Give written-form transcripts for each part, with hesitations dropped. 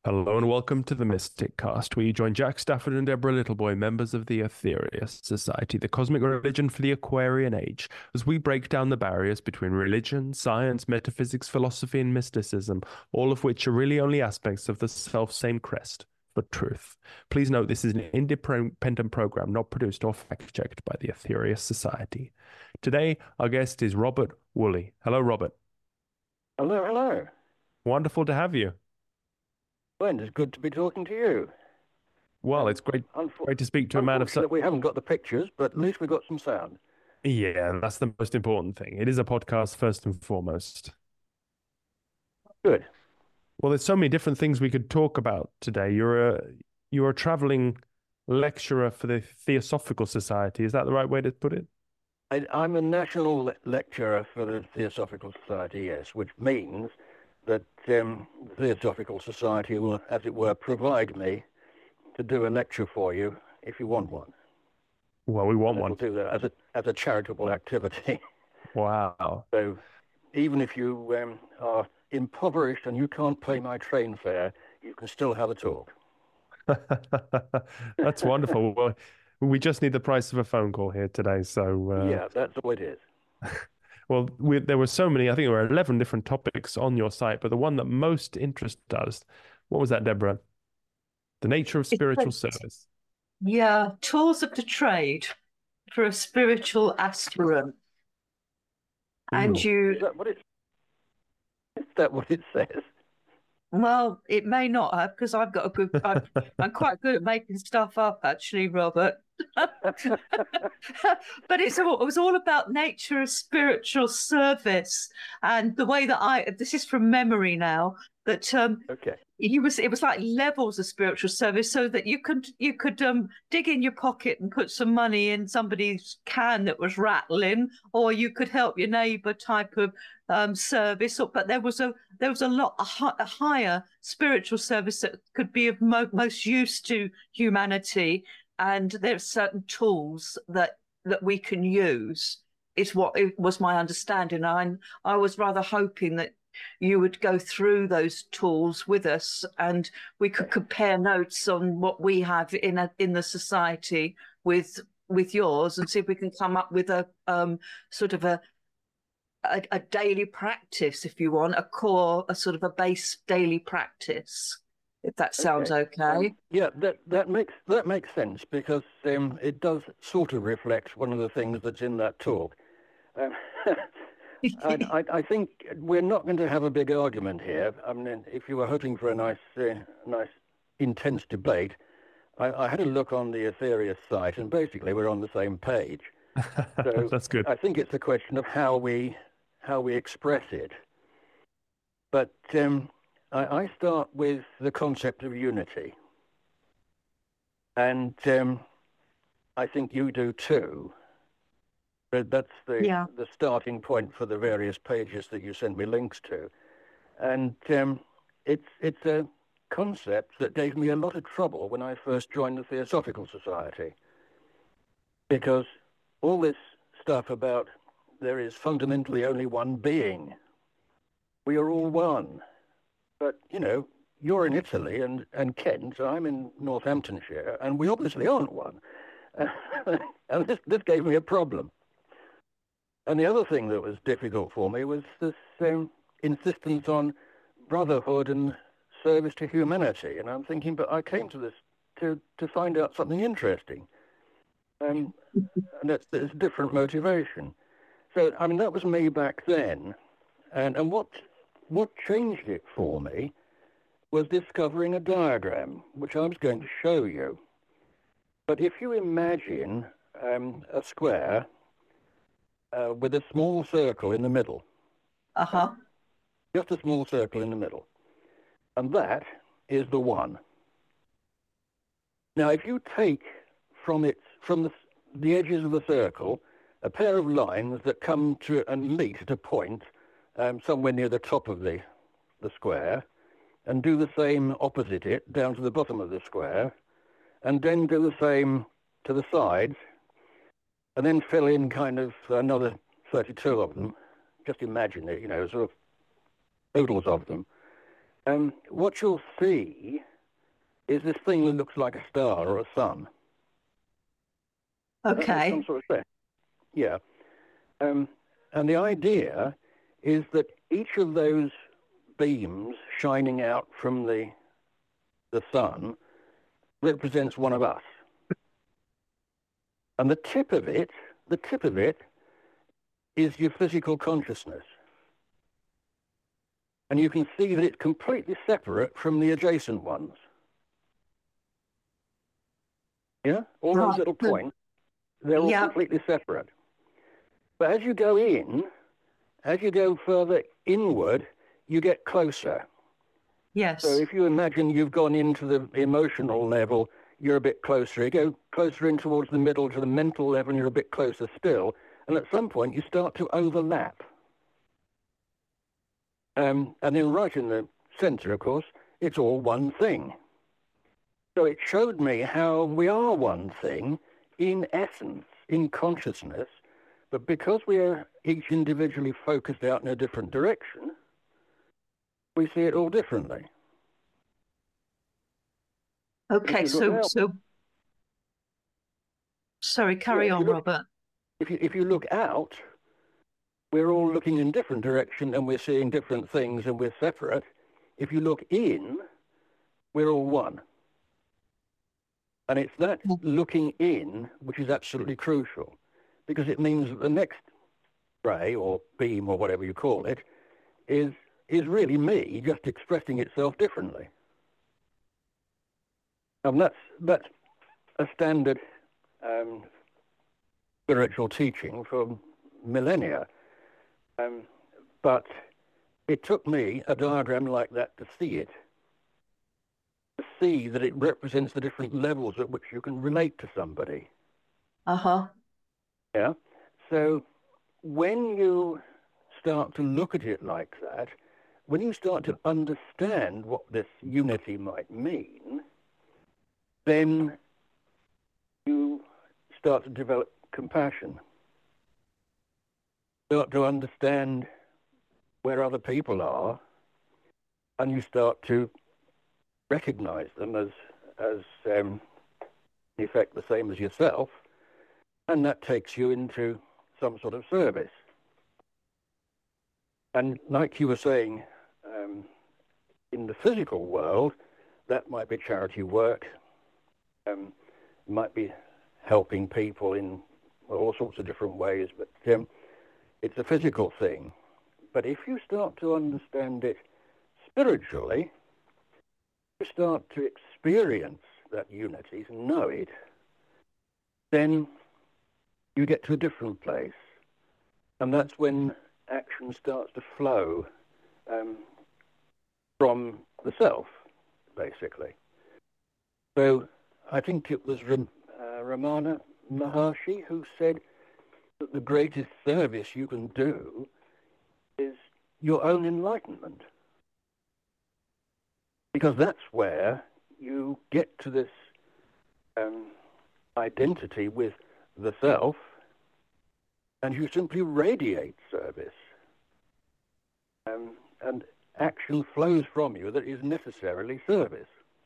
Hello and welcome to the Mystic Cast, where you join Jack Stafford and Deborah Littleboy, members of the Aetherius Society, the cosmic religion for the Aquarian Age, as we break down the barriers between religion, science, metaphysics, philosophy, and mysticism, all of which are really only aspects of the self-same crest for truth. Please note this is an independent program, not produced or fact-checked by the Aetherius Society. Today, our guest is Robert Woolley. Hello, Robert. Hello, hello. Wonderful to have you. Well, it's good to be talking to you. Well, it's great to speak to a man of such. Unfortunately, we haven't got the pictures, but at least we've got some sound. Yeah, that's the most important thing. It is a podcast first and foremost. Good. Well, there's so many different things we could talk about today. You're a traveling lecturer for the Theosophical Society. Is that the right way to put it? I'm a national lecturer for the Theosophical Society, yes, which means that the Theosophical Society will, as it were, provide me to do a lecture for you if you want one. Well, we want one. We'll do that as a charitable activity. Wow. So even if you are impoverished and you can't pay my train fare, you can still have a talk. That's wonderful. Well, we just need the price of a phone call here today. So yeah, that's all it is. Well, there were so many, I think there were 11 different topics on your site, but the one that most interested us, what was that, Deborah? The nature of spiritual service. Yeah, tools of the trade for a spiritual aspirant. And Is that what it says? Well, it may not have, because I'm quite good at making stuff up, actually, Robert. But it was all about nature of spiritual service, and the way that this is from memory now, that okay. it was like levels of spiritual service, so that you could dig in your pocket and put some money in somebody's can that was rattling, or you could help your neighbor type of service. But there was a higher spiritual service that could be of most use to humanity, and there's certain tools that we can use. Is what it was my understanding. I was rather hoping that you would go through those tools with us, and we could compare notes on what we have in the society with yours, and see if we can come up with a sort of a daily practice, if you want, a sort of a base daily practice, if that sounds okay. Yeah, that makes sense, because it does sort of reflect one of the things that's in that talk. I think we're not going to have a big argument here. I mean, if you were hoping for a nice intense debate, I had a look on the Aetherius site, and basically we're on the same page. So that's good. I think it's a question of how we express it. But I start with the concept of unity, and I think you do too. But that's the starting point for the various pages that you sent me links to. And it's a concept that gave me a lot of trouble when I first joined the Theosophical Society. Because all this stuff about there is fundamentally only one being. We are all one. But, you're in Italy and Kent, I'm in Northamptonshire, and we obviously aren't one. And this gave me a problem. And the other thing that was difficult for me was this insistence on brotherhood and service to humanity. And I'm thinking, but I came to this to find out something interesting. And that's a different motivation. So, I mean, that was me back then. And what changed it for me was discovering a diagram, which I was going to show you. But if you imagine a square with a small circle in the middle. Uh-huh. Just a small circle in the middle. And that is the one. Now, if you take from the edges of the circle a pair of lines that come to and meet at a point somewhere near the top of the square, and do the same opposite it down to the bottom of the square, and then do the same to the sides, and then fill in kind of another 32 of them. Just imagine it, sort of totals of them. what you'll see is this thing that looks like a star or a sun. Okay. Some sort of thing. Yeah. And the idea is that each of those beams shining out from the sun represents one of us. And the tip of it is your physical consciousness. And you can see that it's completely separate from the adjacent ones. Yeah? All those little points, they're all completely separate. But as you go further inward, you get closer. Yes. So if you imagine you've gone into the emotional level, you're a bit closer. You go closer in towards the middle to the mental level, and you're a bit closer still. And at some point, you start to overlap. And then right in the center, of course, it's all one thing. So it showed me how we are one thing in essence, in consciousness, but because we are each individually focused out in a different direction, we see it all differently. Okay, so sorry, carry on, Robert. If you look out, we're all looking in different direction and we're seeing different things and we're separate. If you look in, we're all one. And it's that looking in which is absolutely crucial, because it means that the next ray or beam or whatever you call it is really me just expressing itself differently. And that's a standard spiritual teaching for millennia. But it took me a diagram like that to see that it represents the different levels at which you can relate to somebody. Uh-huh. Yeah. So when you start to look at it like that, when you start to understand what this unity might mean, then you start to develop compassion. Start to understand where other people are, and you start to recognize them as in effect the same as yourself, and that takes you into some sort of service. And like you were saying, in the physical world, that might be charity work, might be helping people in all sorts of different ways, but it's a physical thing. But if you start to understand it spiritually, you start to experience that unity, know it, then you get to a different place. And that's when action starts to flow from the self, basically. So I think it was Ramana Maharshi who said that the greatest service you can do is your own enlightenment. Because that's where you get to this identity with the self, and you simply radiate service. And action flows from you that is necessarily service.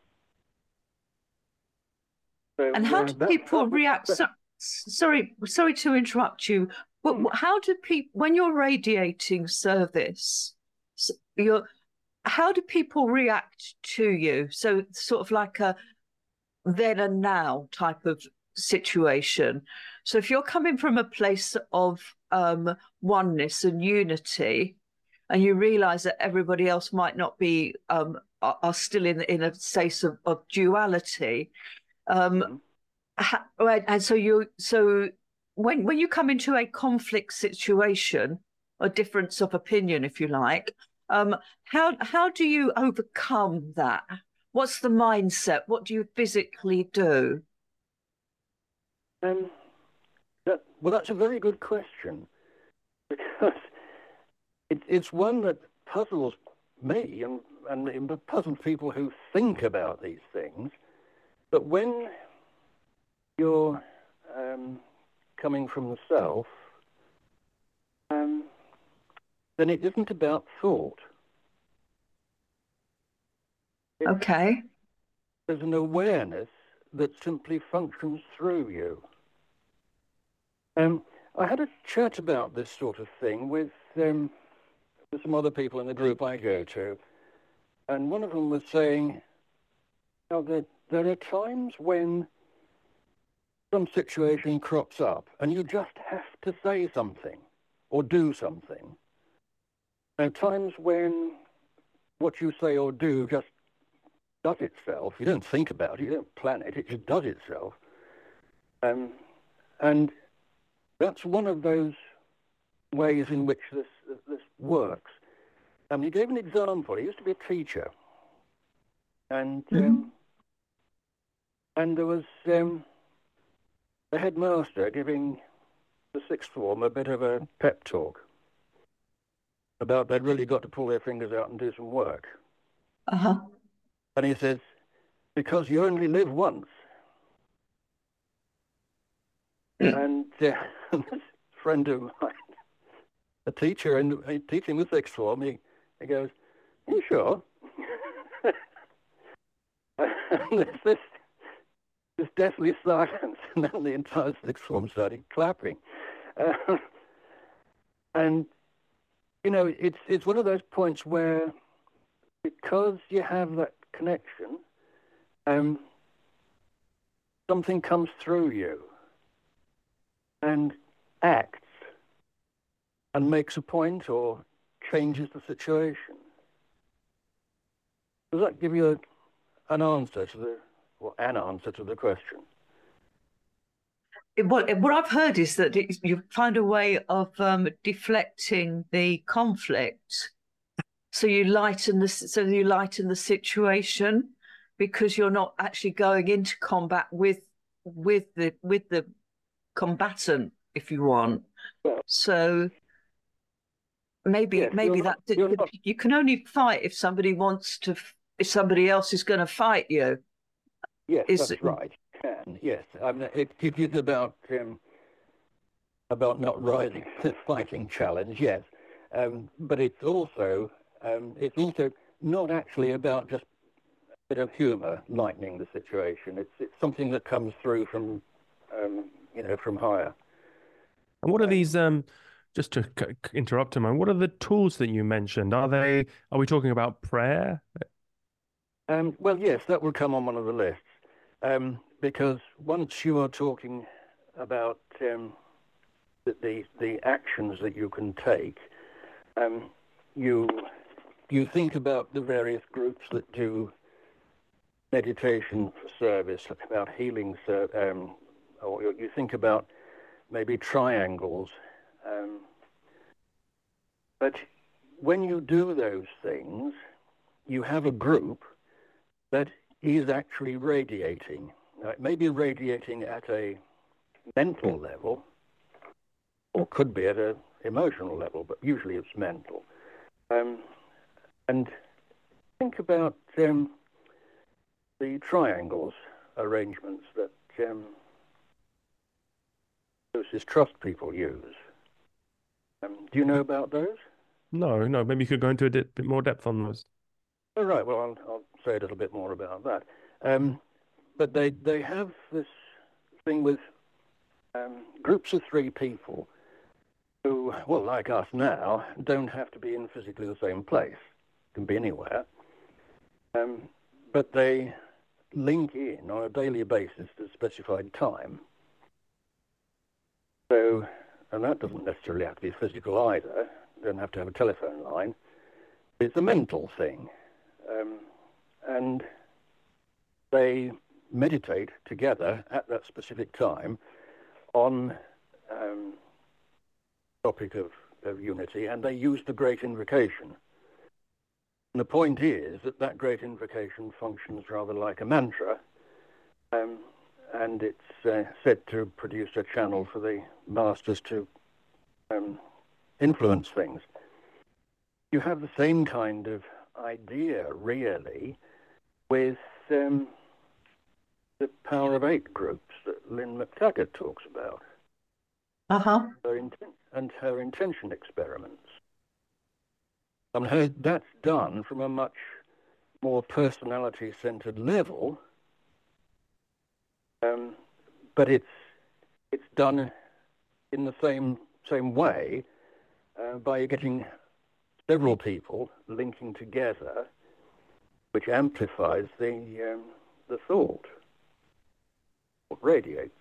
So, and how do people react? Sorry to interrupt you, but how do people, when you're radiating service, how do people react to you? So sort of like a then and now type of situation. So if you're coming from a place of oneness and unity, and you realize that everybody else might not be are still in a state of duality, and so when you come into a conflict situation, a difference of opinion, if you like, how do you overcome that? What's the mindset? What do you physically do? Well, that's a very good question, because it's one that puzzles me and puzzles people who think about these things. But when you're coming from the self, then it isn't about thought. Okay. There's an awareness that simply functions through you. I had a chat about this sort of thing with some other people in the group I go to, and one of them was saying, that there are times when some situation crops up and you just have to say something or do something. There are times when what you say or do just does itself. You don't think about it, you don't plan it, it just does itself. And that's one of those ways in which this works. He gave an example. He used to be a teacher. And there was the headmaster giving the sixth form a bit of a pep talk about they'd really got to pull their fingers out and do some work. Uh-huh. And he says, because you only live once. And this friend of mine, a teacher and teaching the sixth form, he goes, are you sure? And there's this deathly silence, and then the entire sixth form started clapping. And, it's one of those points where, because you have that connection, something comes through you and acts and makes a point or changes the situation. Does that give you an answer to the question? What I've heard is that you find a way of deflecting the conflict, so you lighten the situation, because you're not actually going into combat with the combatant, if you want. Well, so maybe you can only fight if somebody if somebody else is going to fight you. Yes, that's right. You can. Yes, it is about not rising to the fighting challenge. Yes, but it's also not actually about just a bit of humour lightening the situation. It's something that comes through from from higher. And what are these? Just to interrupt him, what are the tools that you mentioned? Are we talking about prayer? Well, yes, that will come on one of the lists. Because once you are talking about the actions that you can take, you think about the various groups that do meditation for service, about healing, or you think about maybe triangles. But when you do those things, you have a group that is actually radiating. Now, it may be radiating at a mental level, or could be at an emotional level, but usually it's mental. And think about the triangles arrangements that those trust people use. Do you know about those? No. Maybe you could go into a bit more depth on those. All right. Well, I'll say a little bit more about that. But they have this thing with groups of three people who, well, like us now, don't have to be in physically the same place. Can be anywhere. But they link in on a daily basis at a specified time. So, and that doesn't necessarily have to be physical either. You don't have to have a telephone line. It's a mental thing. And they meditate together at that specific time on topic of unity, and they use the Great Invocation. And the point is that Great Invocation functions rather like a mantra, and it's said to produce a channel for the masters to influence things. You have the same kind of idea, really, with the Power of Eight groups that Lynn McTaggart talks about. Uh-huh. Her intention experiments. That's done from a much more personality-centered level, but it's done in the same way by getting several people linking together, which amplifies the thought, what radiates.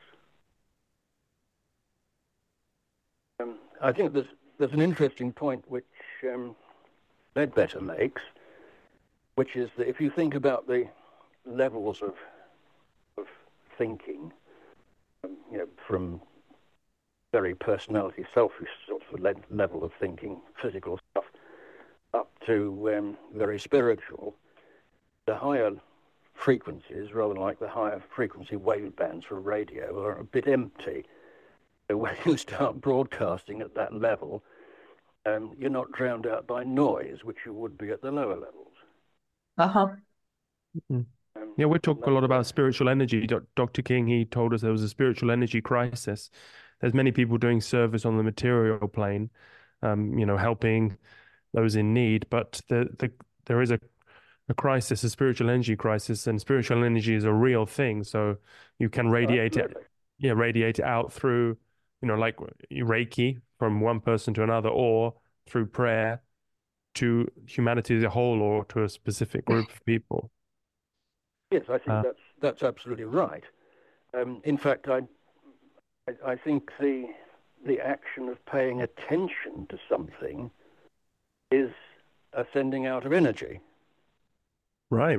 I think there's an interesting point which Leadbetter makes, which is that if you think about the levels of thinking, from very personality, selfish sort of level of thinking, physical stuff, up to very spiritual, the higher frequencies, rather like the higher frequency wave bands for radio, are a bit empty. So when you start broadcasting at that level, you're not drowned out by noise, which you would be at the lower levels. Uh-huh. Yeah, we talk a lot about spiritual energy. Dr. King, he told us there was a spiritual energy crisis. There's many people doing service on the material plane, helping those in need, but there is a crisis, a spiritual energy crisis, and spiritual energy is a real thing. So you can radiate it, radiate it out through, like Reiki from one person to another, or through prayer to humanity as a whole, or to a specific group of people. Yes, I think that's absolutely right. In fact, I think the action of paying attention to something is a sending out of energy. Right.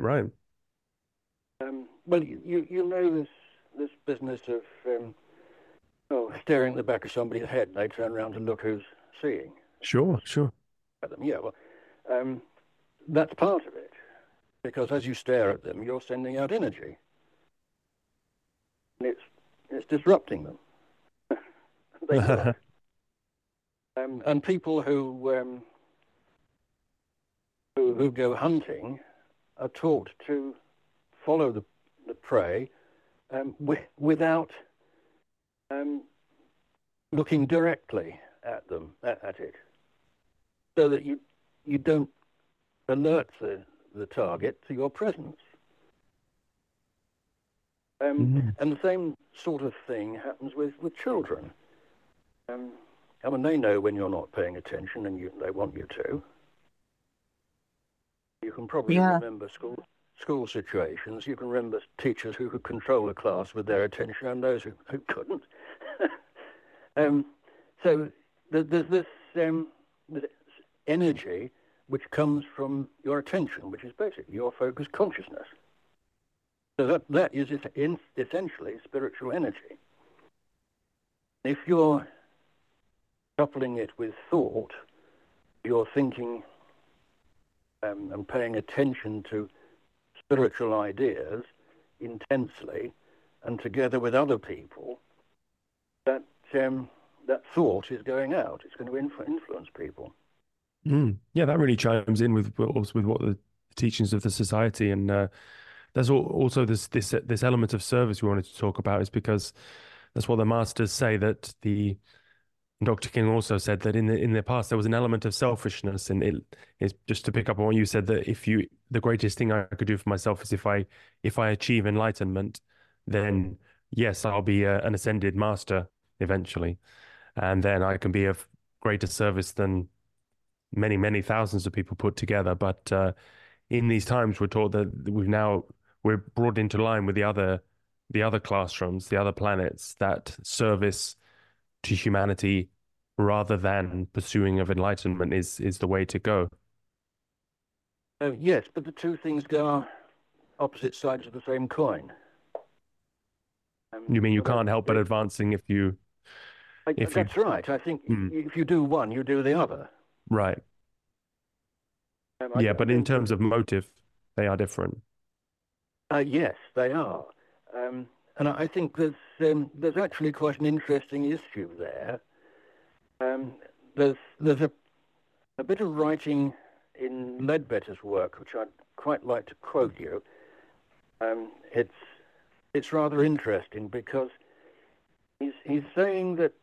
Well, you know this business of staring at the back of somebody's head, and they turn around to look who's seeing. Sure. Yeah, well, that's part of it, because as you stare at them, you're sending out energy, and it's disrupting them. They do. And people who go hunting are taught to follow the prey without looking directly at it, so that you don't alert the target to your presence. And the same sort of thing happens with children. I mean, they know when you're not paying attention, and they want you to. You can probably remember school situations. You can remember teachers who could control a class with their attention, and those who couldn't. So there's this energy which comes from your attention, which is basically your focused consciousness. So that is essentially spiritual energy. If you're coupling it with thought, you're thinking and paying attention to spiritual ideas intensely and together with other people, that thought is going out. It's going to influence people. Yeah, that really chimes in with what the teachings of the society, and there's also this element of service we wanted to talk about, is because that's what the masters say, that Dr. King also said that in the past there was an element of selfishness, and it is just to pick up on what you said, that the greatest thing I could do for myself is if I achieve enlightenment, then yes, I'll be an ascended master eventually, and then I can be of greater service than many thousands of people put together. But in these times, we're taught that we're brought into line with the other classrooms, the other planets, that service to humanity rather than pursuing of enlightenment is the way to go. Yes, but the two things are opposite sides of the same coin. You mean you can't help but advancing if you... That's right. I think if you do one, you do the other. Right. Yeah, but in terms of motive, they are different. Yes, they are. And I think there's actually quite an interesting issue there. There's a bit of writing in Leadbetter's work, which I'd quite like to quote you. It's rather interesting because he's saying that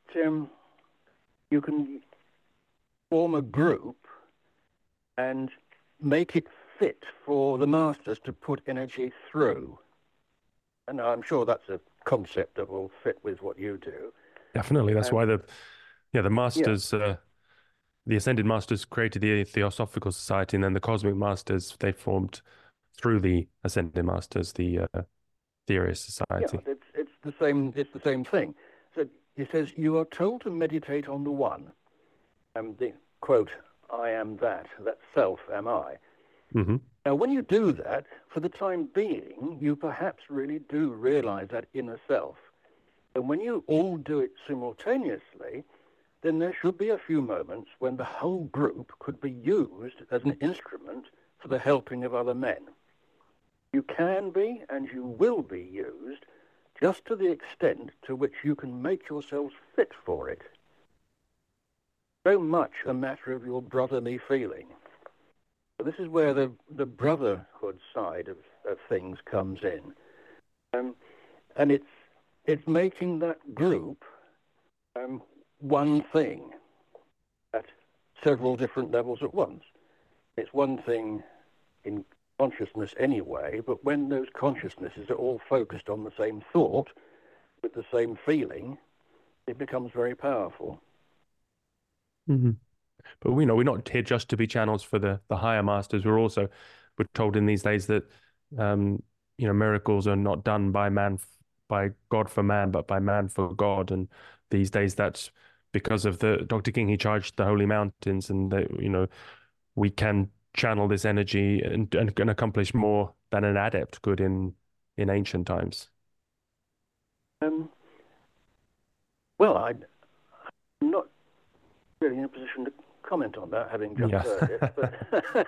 you can form a group and make it fit for the masters to put energy through. And I'm sure that's a concept that will fit with what you do. Definitely. That's why the masters, the Ascended Masters created the Theosophical Society, and then the Cosmic Masters, they formed through the Ascended Masters, the Aetherius Society. Yeah, it's the same. It's the same thing. So he says, you are told to meditate on the one. The quote, I am that self am I. Mm-hmm. Now, when you do that, for the time being, you perhaps really do realize that inner self. And when you all do it simultaneously, then there should be a few moments when the whole group could be used as an instrument for the helping of other men. You can be and you will be used just to the extent to which you can make yourselves fit for it. So much a matter of your brotherly feeling. So this is where the brotherhood side of things comes in. And it's making that group one thing at several different levels at once. It's one thing in consciousness anyway, but when those consciousnesses are all focused on the same thought, with the same feeling, it becomes very powerful. Mm-hmm. But we know we're not here just to be channels for the higher masters. We're told in these days that miracles are not done by God for man, but by man for God. And these days that's because of Dr. King. He charged the holy mountains, and we can channel this energy and accomplish more than an adept could in ancient times. Well, I'm not really in a position to comment on that, having just heard it. But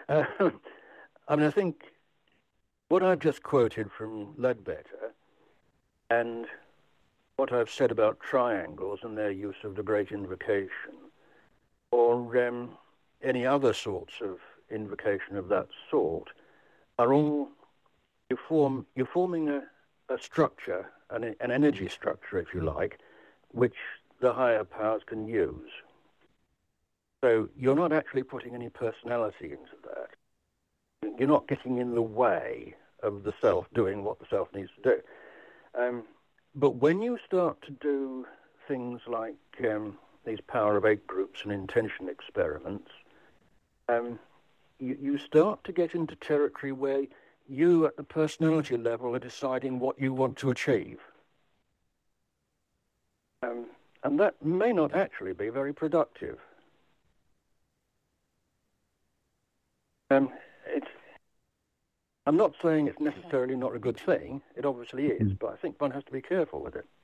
I think what I've just quoted from Leadbetter and what I've said about triangles and their use of the Great Invocation, or any other sorts of invocation of that sort, are all you're forming a structure, an energy structure, if you like, which the higher powers can use. So you're not actually putting any personality into that. You're not getting in the way of the self doing what the self needs to do. But when you start to do things like these Power of Eight groups and intention experiments, you start to get into territory where you at the personality level are deciding what you want to achieve. And that may not actually be very productive. I'm not saying it's necessarily not a good thing. It obviously is, but I think one has to be careful with it.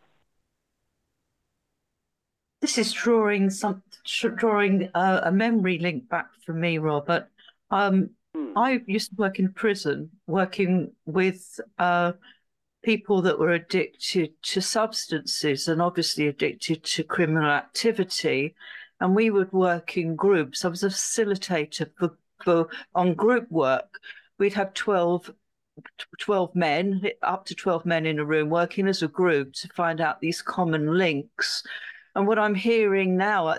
This is drawing a memory link back for me, Robert. I used to work in prison, working with people that were addicted to substances and obviously addicted to criminal activity. And we would work in groups. I was a facilitator on group work. We'd have 12 men, up to 12 men in a room, working as a group to find out these common links. And what I'm hearing now,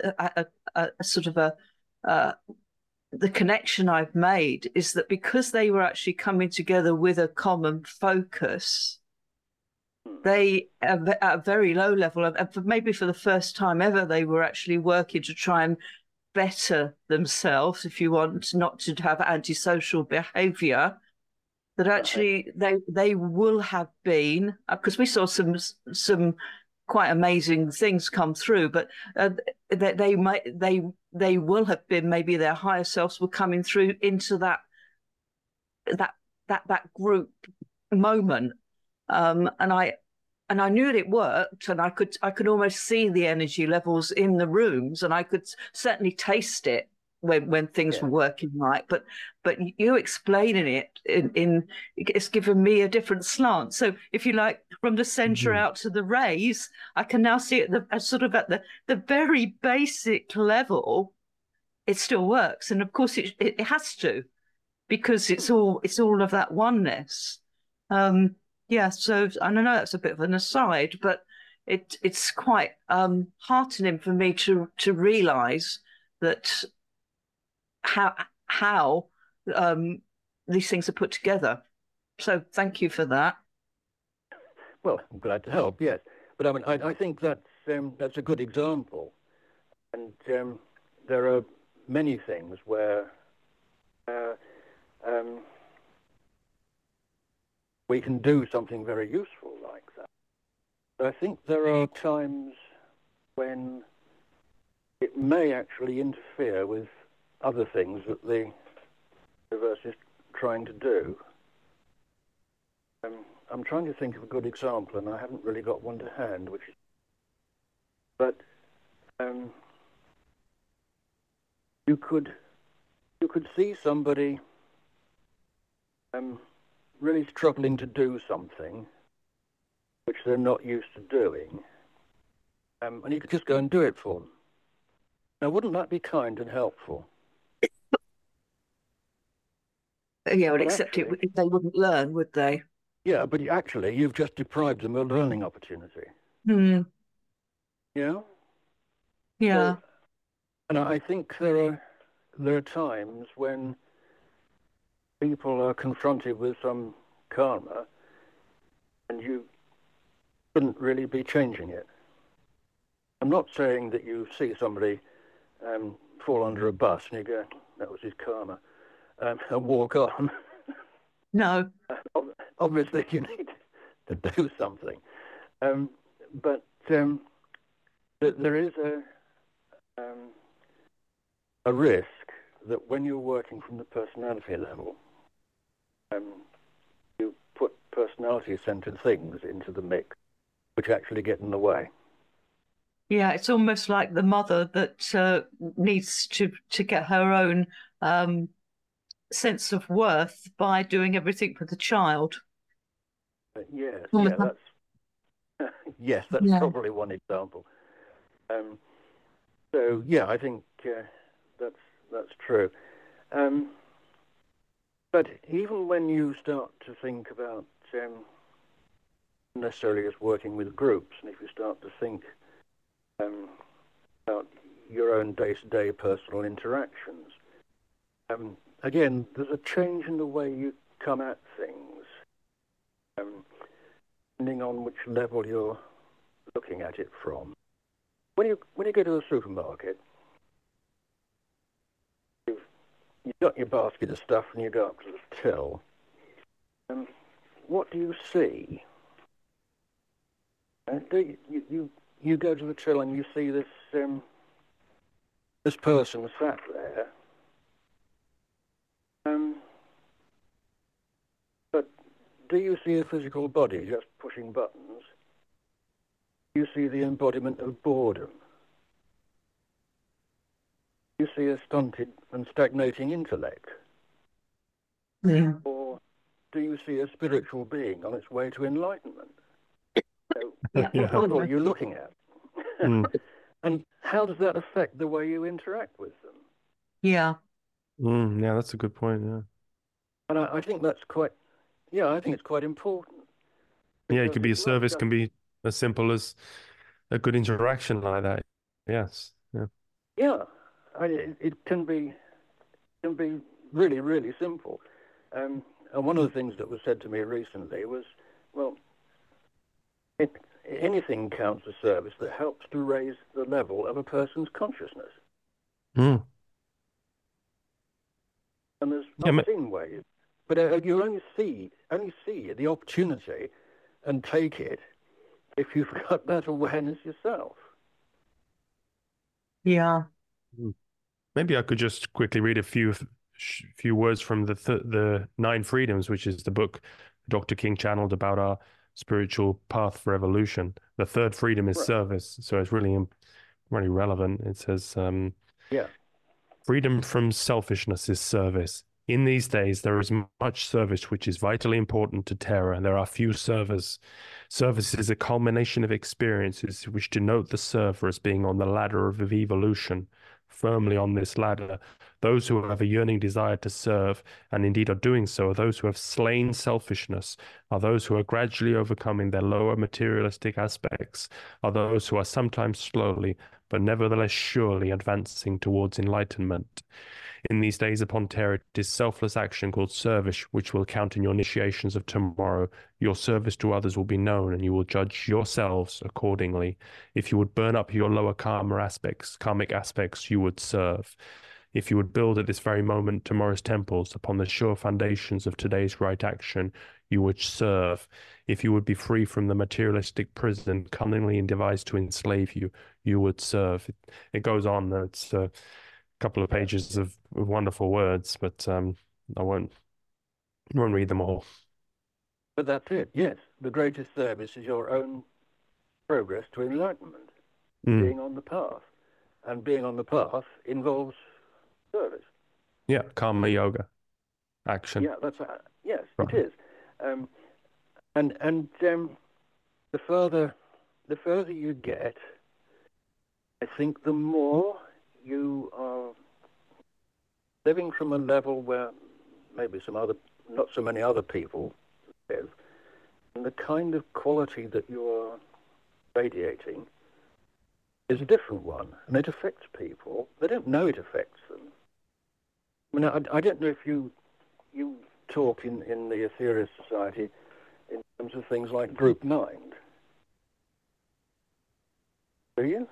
the connection I've made is that because they were actually coming together with a common focus, they, at a very low level, and maybe for the first time ever, they were actually working to try and better themselves, if you want, not to have antisocial behaviour, that actually they will have been, because we saw some quite amazing things come through, but they will have been, maybe their higher selves were coming through into that group moment, and I knew that it worked, and I could almost see the energy levels in the rooms, and I could certainly taste it when things were working right. But you explaining it it's given me a different slant. So if you like, from the center out to the rays, I can now see it at the very basic level. It still works, and of course it has to, because it's all of that oneness. Yeah, so I know that's a bit of an aside, but it's quite heartening for me to realise that how these things are put together. So thank you for that. Well, I'm glad to help. Yes, but I mean, I think that's a good example, and there are many things where we can do something very useful like that. But I think there are times when it may actually interfere with other things that the universe is trying to do. I'm trying to think of a good example, and I haven't really got one to hand, but you could see somebody really struggling to do something which they're not used to doing, and you could just go and do it for them. Now, wouldn't that be kind and helpful? Yeah, well, except they wouldn't learn, would they? Yeah, but actually, you've just deprived them of a learning opportunity. Hmm. Yeah? Yeah. So, and I think there are times when people are confronted with some karma and you shouldn't really be changing it. I'm not saying that you see somebody fall under a bus and you go, that was his karma, and walk on. No. Obviously, you need to do something. But there is a risk that when you're working from the personality level, you put personality-centered things into the mix, which actually get in the way. Yeah, it's almost like the mother that needs to get her own sense of worth by doing everything for the child. Yes, that's probably one example. So yeah, I think that's true. But even when you start to think about necessarily as working with groups, and if you start to think about your own day-to-day personal interactions, again, there's a change in the way you come at things, depending on which level you're looking at it from. When you go to a supermarket, you've got your basket of stuff and you go up to the till. What do you see? You go to the till and you see this person sat there. But do you see a physical body just pushing buttons? You see the embodiment of boredom. You see a stunted and stagnating intellect. Yeah. Or do you see a spiritual being on its way to enlightenment? So, what are you looking at? And how does that affect the way you interact with them? Yeah. Yeah, that's a good point, yeah. And I think that's quite, I think it's quite important. Yeah, it could be a service, can be as simple as a good interaction like that. Yes. Yeah. Yeah, it can be really, really simple. And one of the things that was said to me recently was, well, anything counts as service that helps to raise the level of a person's consciousness. Mm. And there's unseen ways, but you only see the opportunity and take it if you've got that awareness yourself. Yeah. Maybe I could just quickly read a few words from the Nine Freedoms, which is the book Dr. King channeled about our spiritual path for evolution. The third freedom is service, so it's really relevant. It says, freedom from selfishness is service. In these days, there is much service which is vitally important to terror. There are few servers. Service is a culmination of experiences which denote the server as being on the ladder of evolution. Firmly on this ladder, Those who have a yearning desire to serve, and indeed are doing so, are those who have slain selfishness, are those who are gradually overcoming their lower materialistic aspects, are those who are sometimes slowly, but nevertheless surely advancing towards enlightenment. In these days upon terror, it is selfless action called service, which will count in your initiations of tomorrow. Your service to others will be known, and you will judge yourselves accordingly. If you would burn up your lower karmic aspects, you would serve. If you would build at this very moment tomorrow's temples upon the sure foundations of today's right action, you would serve. If you would be free from the materialistic prison cunningly devised to enslave you, you would serve. It goes on. It's couple of pages of wonderful words, but I won't read them all. But that's it. Yes, the greatest service is your own progress to enlightenment, being on the path, and being on the path involves service. Yeah, karma yoga, action. Yeah, that's yes, right. It is. The further you get, I think the more you are living from a level where maybe not so many other people live, and the kind of quality that you are radiating is a different one, and it affects people. They don't know it affects them. I mean, I don't know if you talk in the Aetherius Society in terms of things like group mind. Do you?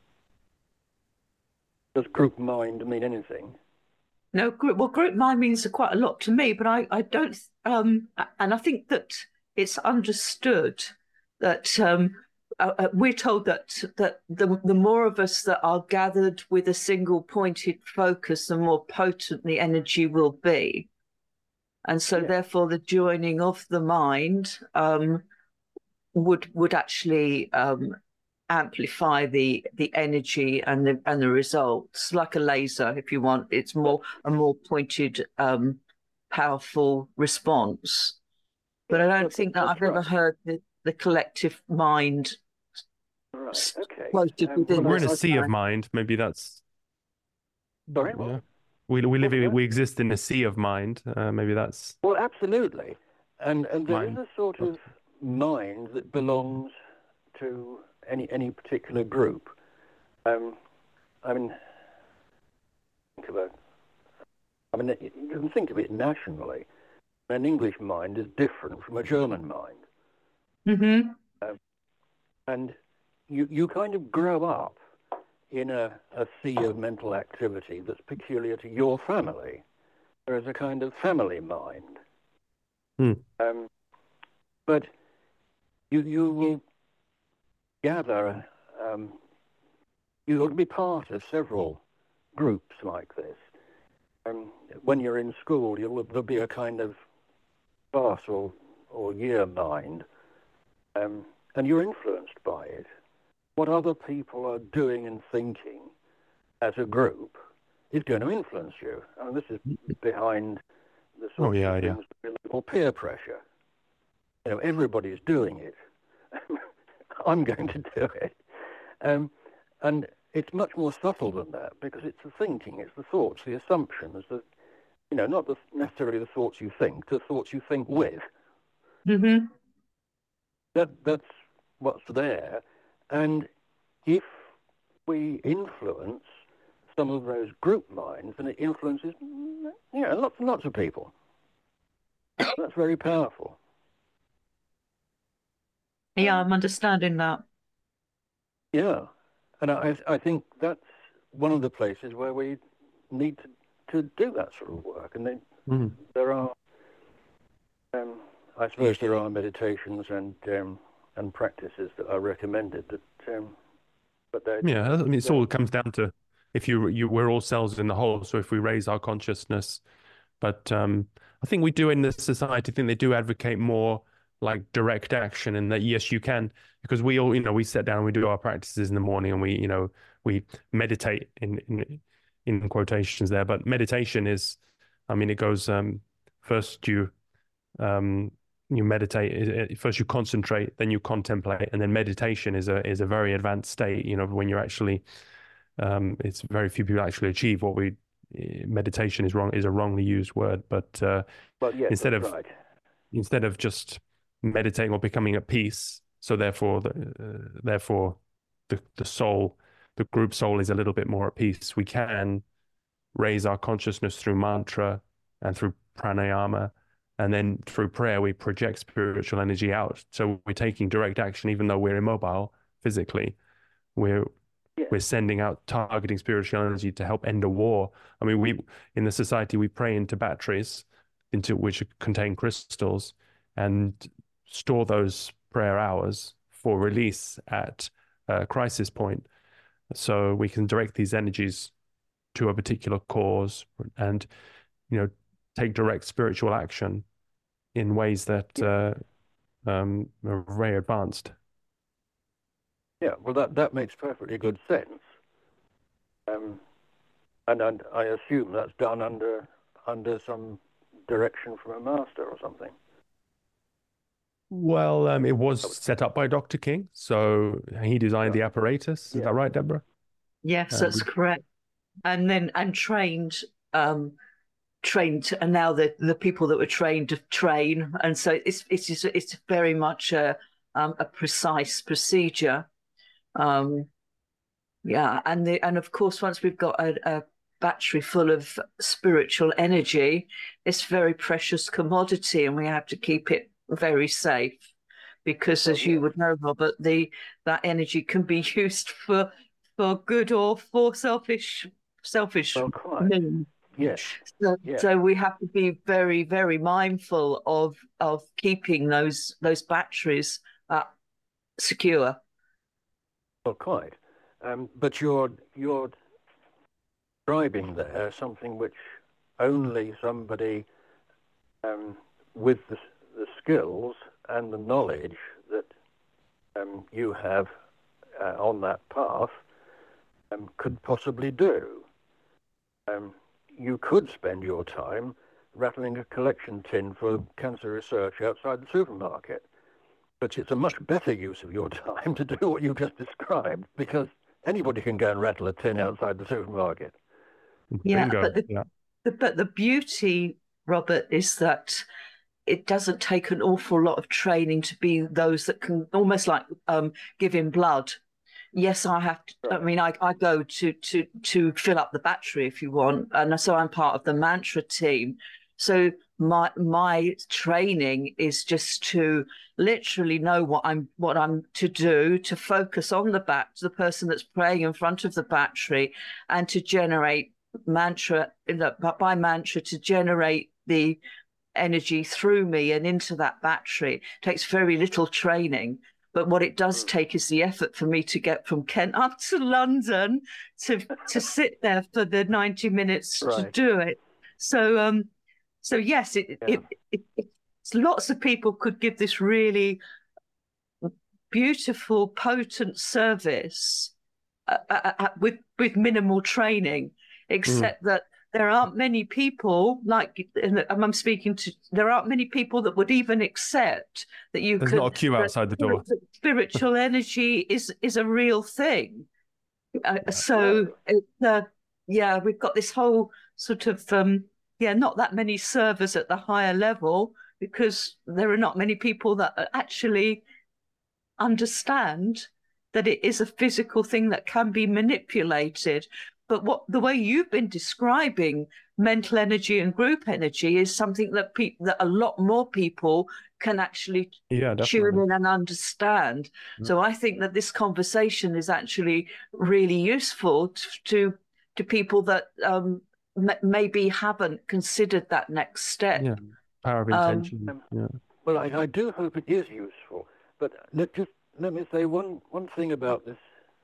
Does group mind mean anything? No, group mind means quite a lot to me, but I don't, and I think that it's understood that we're told that the more of us that are gathered with a single pointed focus, the more potent the energy will be. And so therefore the joining of the mind would actually amplify the energy and the results, like a laser, if you want. It's a more pointed, powerful response. But I don't think that I've ever heard the collective mind quoted within. We're in a sea of mind. Maybe that's. Sorry. Yeah. We exist in a sea of mind. Maybe that's. Well, absolutely, and there is a sort of mind that belongs to any particular group. I mean, you can think of it nationally. An English mind is different from a German mind. Mm-hmm. And you kind of grow up in a sea of mental activity that's peculiar to your family. There is a kind of family mind. But you will gather, you will be part of several groups like this. When you're in school, there'll be a kind of class or year mind, and you're influenced by it. What other people are doing and thinking as a group is going to influence you. And this is behind the sort of things we call peer pressure. You know, everybody's doing it. I'm going to do it. And it's much more subtle than that, because it's the thinking, it's the thoughts, the assumptions, not necessarily the thoughts you think, the thoughts you think with. Mm-hmm. That's what's there. And if we influence some of those group minds, then it influences lots and lots of people. That's very powerful. Yeah, I'm understanding that. Yeah. And I think that's one of the places where we need to do that sort of work. And then there are, I suppose there are meditations and practices that are recommended that, but they. Yeah, I mean, it all comes down to if we're all cells in the whole. So if we raise our consciousness, but I think we do in this society. I think they do advocate more like direct action, and that yes, you can, because we all, we sit down and we do our practices in the morning, and we meditate in quotations there. But meditation is, I mean, it goes first you meditate, first you concentrate, then you contemplate, and then meditation is a very advanced state. When you're actually, it's very few people actually achieve what we meditation is a wrongly used word, but well, yes, instead of right. instead of just meditating or becoming at peace, so therefore the soul, the group soul, is a little bit more at peace. We can raise our consciousness through mantra and through pranayama, and then through prayer we project spiritual energy out. So we're taking direct action, even though we're immobile physically. We're sending out, targeting spiritual energy to help end a war. I mean, we in the society we pray into batteries, into which contain crystals, and store those prayer hours for release at a crisis point. So we can direct these energies to a particular cause, and take direct spiritual action in ways that are very advanced. Yeah, well, that makes perfectly good sense, and I assume that's done under some direction from a master or something. Well, it was set up by Dr. King, so he designed the apparatus. Is that right, Deborah? Yes, that's correct. And trained, and now the people that were trained to train, and so it's very much a precise procedure. And of course, once we've got a battery full of spiritual energy, it's a very precious commodity, and we have to keep it very safe, because as you would know, Robert, that energy can be used for good or for selfish means. Yes. So we have to be very, very mindful of keeping those batteries secure. Well, quite. But you're describing there something which only somebody with the skills and the knowledge that you have on that path could possibly do. You could spend your time rattling a collection tin for cancer research outside the supermarket, but it's a much better use of your time to do what you just described, because anybody can go and rattle a tin outside the supermarket. Yeah, but the beauty, Robert, is that it doesn't take an awful lot of training to be those that can almost like giving blood. Yes, I have to. Right. I mean, I go to fill up the battery if you want, and so I'm part of the mantra team. So my training is just to literally know what I'm to do, to focus on the person that's praying in front of the battery, and to generate mantra by mantra to generate the energy through me and into that battery. It takes very little training. But what it does take is the effort for me to get from Kent up to London to sit there for the 90 minutes to do it. So yes, lots of people could give this really beautiful, potent service with minimal training, except that there aren't many people I'm speaking to. There aren't many people that would even accept that There's not a queue outside the door. Spiritual energy is a real thing. We've got this whole sort of not that many servers at the higher level, because there are not many people that actually understand that it is a physical thing that can be manipulated. But the way you've been describing mental energy and group energy is something that that a lot more people can actually tune in and understand. So I think that this conversation is actually really useful to people that maybe haven't considered that next step. Yeah, power of intention. Well, I do hope it is useful. But let me say one thing about this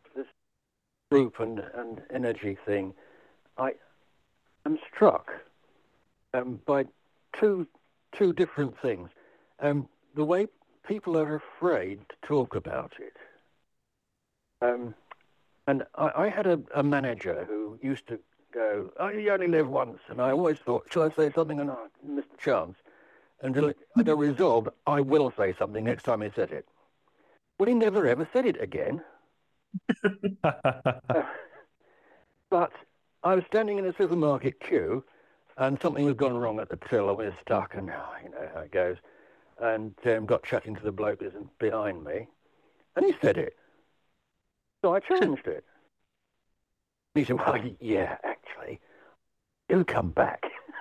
group and energy thing. I am struck by two different things. The way people are afraid to talk about it. And I had a manager who used to go, "Oh, you only live once," and I always thought, "Shall I say something?" And I missed the chance. Until I got resolved, I will say something next time he said it. Well, he never ever said it again. But I was standing in a supermarket queue, and something was gone wrong at the till, and we were stuck, and you know how it goes. And got chatting to the bloke who's behind me, and he said it. So I challenged it. He said, well, yeah, actually, do come back.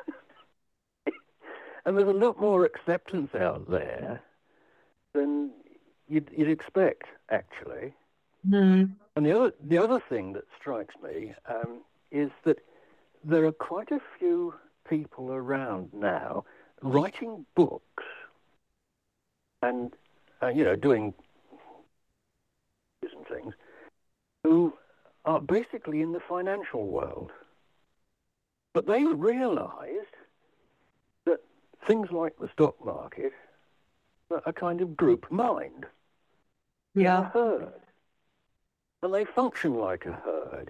And there's a lot more acceptance out there than you'd expect, actually. Mm. And the other thing that strikes me is that there are quite a few people around now writing books and doing and things who are basically in the financial world, but they realised that things like the stock market are a kind of group mind. Yeah. A herd. And they function like a herd.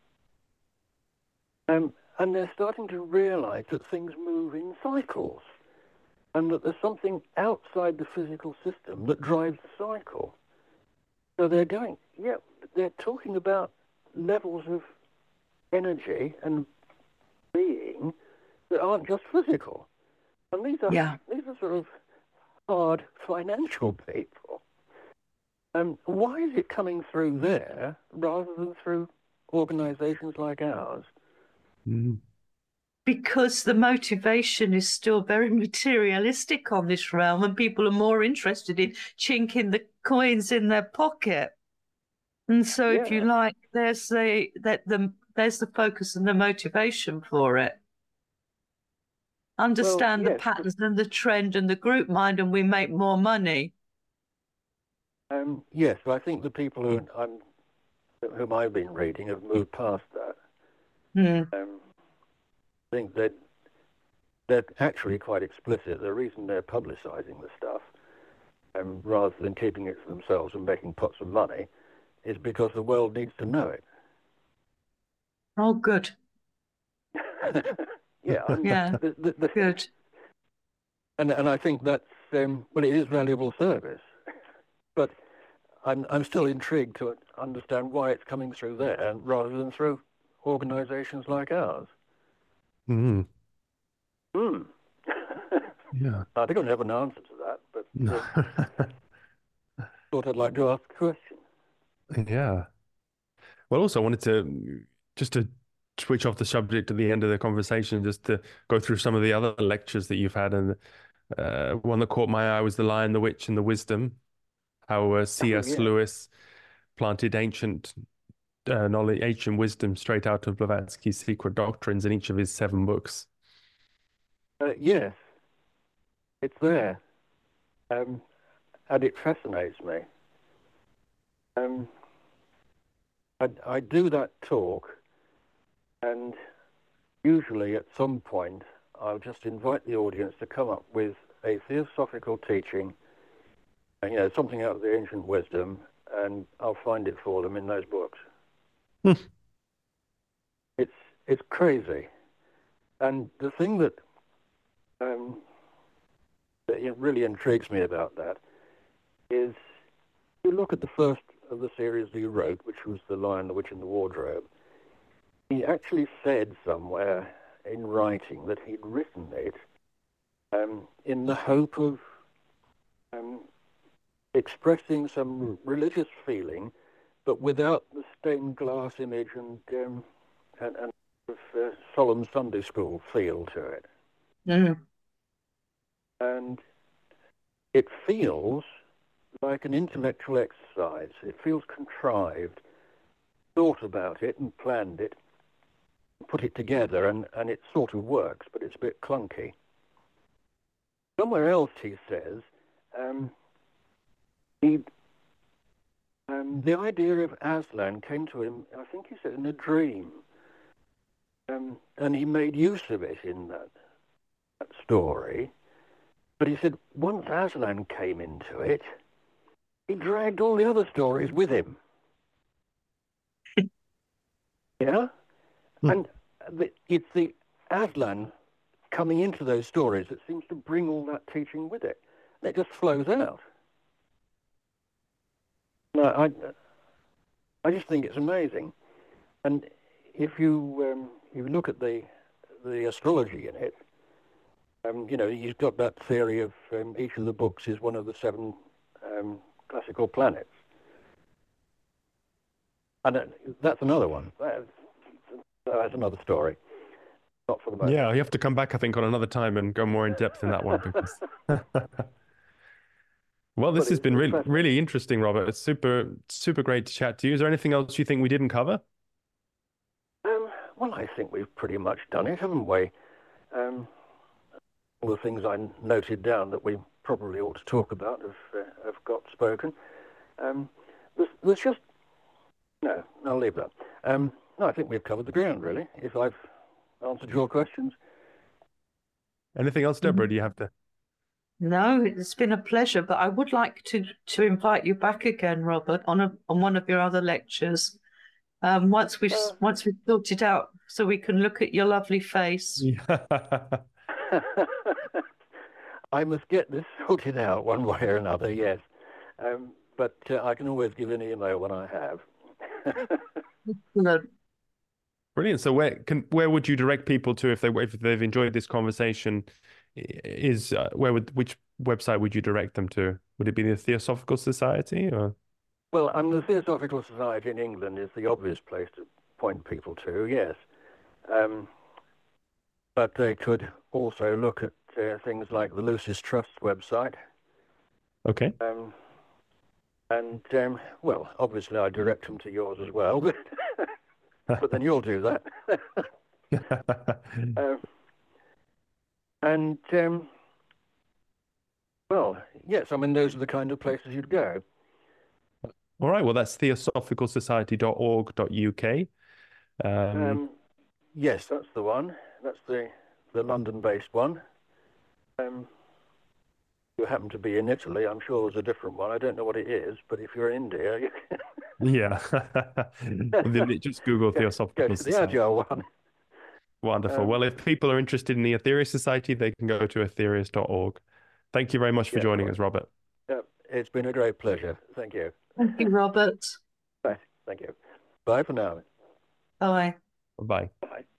And they're starting to realise that things move in cycles and that there's something outside the physical system that drives the cycle. So they're talking about levels of energy and being that aren't just physical. And these are sort of hard financial people. Why is it coming through there rather than through organisations like ours? Mm. Because the motivation is still very materialistic on this realm, and people are more interested in chinking the coins in their pocket. And so, if you like, there's the focus and the motivation for it. Understand the patterns and the trend and the group mind, and we make more money. Yes, but I think the people whom I've been reading have moved past that. I think that they're actually quite explicit. The reason they're publicising the stuff, rather than keeping it to themselves and making pots of money, is because the world needs to know it. Oh, good. Yeah. Good. And I think that's it is valuable service, but I'm still intrigued to understand why it's coming through there rather than through organisations like ours. Mm. Yeah. I don't have an answer to that, but thought I'd like to ask a question. Yeah. Well, also I wanted to switch off the subject at the end of the conversation, just to go through some of the other lectures that you've had. And one that caught my eye was The Lion, the Witch, and the Wisdom, how C.S. Lewis planted ancient knowledge, ancient wisdom straight out of Blavatsky's Secret Doctrines in each of his 7 books. Yes, it's there. And it fascinates me. I do that talk, and usually at some point I'll just invite the audience to come up with a theosophical teaching, something out of the ancient wisdom, and I'll find it for them in those books. It's crazy. And the thing that really intrigues me about that is, you look at the first of the series that he wrote, which was The Lion, the Witch, and the Wardrobe. He actually said somewhere in writing that he'd written it in the hope of expressing some religious feeling, but without the stained glass image and solemn Sunday school feel to it. And it feels like an intellectual exercise. It feels contrived, thought about it and planned it, put it together, and it sort of works, but it's a bit clunky. Somewhere else he says the idea of Aslan came to him, I think he said, in a dream, and he made use of it in that story. But he said once Aslan came into it, he dragged all the other stories with him. And it's the Aslan coming into those stories that seems to bring all that teaching with it. It just flows out. I just think it's amazing. And if you you look at the astrology in it, you've got that theory of each of the books is one of the 7 classical planets. And that's another one. That's another story. Not for the moment. Yeah, you have to come back, I think, on another time and go more in depth in that one. Because... Well, this has been really, really interesting, Robert. It's super, super great to chat to you. Is there anything else you think we didn't cover? Well, I think we've pretty much done it, haven't we? All the things I noted down that we probably ought to talk about have got spoken. There's just... No, I'll leave that. No, I think we've covered the ground, really, if I've answered your questions. Anything else, Deborah? Do you have to... No, it's been a pleasure, but I would like to invite you back again, Robert, on one of your other lectures. Once we've sorted out, so we can look at your lovely face. Yeah. I must get this sorted out one way or another, yes. But I can always give an email when I have. No. Brilliant. So where would you direct people to if they've enjoyed this conversation? Which website would you direct them to? Would it be the Theosophical Society or? Well, the Theosophical Society in England is the obvious place to point people to, yes. But they could also look at things like the Lucis Trust website. Okay. Well, obviously I direct them to yours as well, but then you'll do that. Well, yes, those are the kind of places you'd go. All right, well, that's theosophicalsociety.org.uk. Yes, that's the one. That's the London-based one. You happen to be in Italy, I'm sure there's a different one. I don't know what it is, but if you're in India... Yeah. Just Google Theosophical go to the Society. Agile one. Wonderful. Well, if people are interested in the Aetherius Society, they can go to aetherius.org. Thank you very much for joining us, Robert. It's been a great pleasure. Thank you. Thank you, Robert. Bye. Thank you. Bye for now. Bye. Bye. Bye.